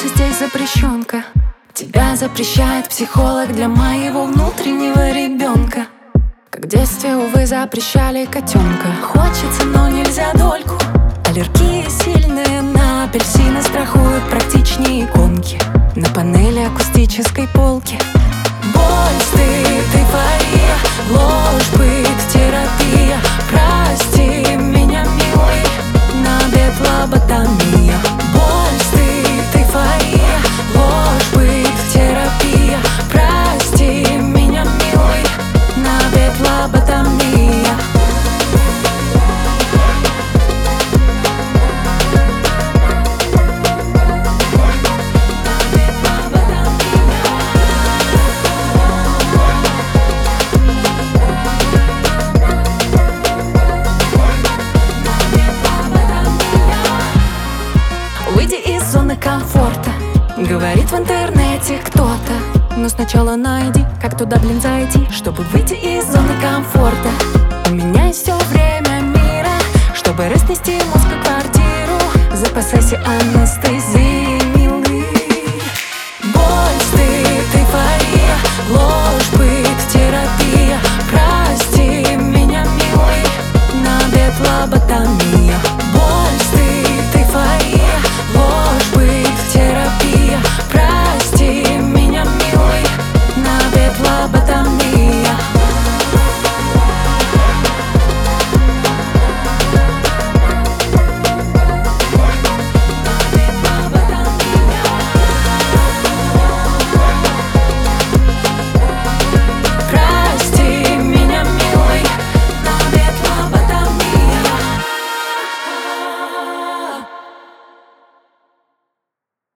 Оказывается, здесь запрещенка. Тебя запрещает психолог для моего внутреннего ребенка. Как в детстве, увы, запрещали котенка. Хочется, но нельзя дольку. Аллергия сильная на апельсины, страхуют практичнее иконки на панели акустической полки. Боль, стыд, эйфория, ложь, быт, терапия. Прости меня, милый, на обед лоботомия. Боль, стыд, эйфория, ложь, быт, терапия. Прости меня, милый, на обед лоботомия. Выйди из зоны комфорта, говорит в интернете кто-то. Но сначала найди, как туда, блин, зайти, чтобы выйти из зоны комфорта. У меня есть все время мира, чтобы разнести мозг в квартиру. Запасайся анестезией.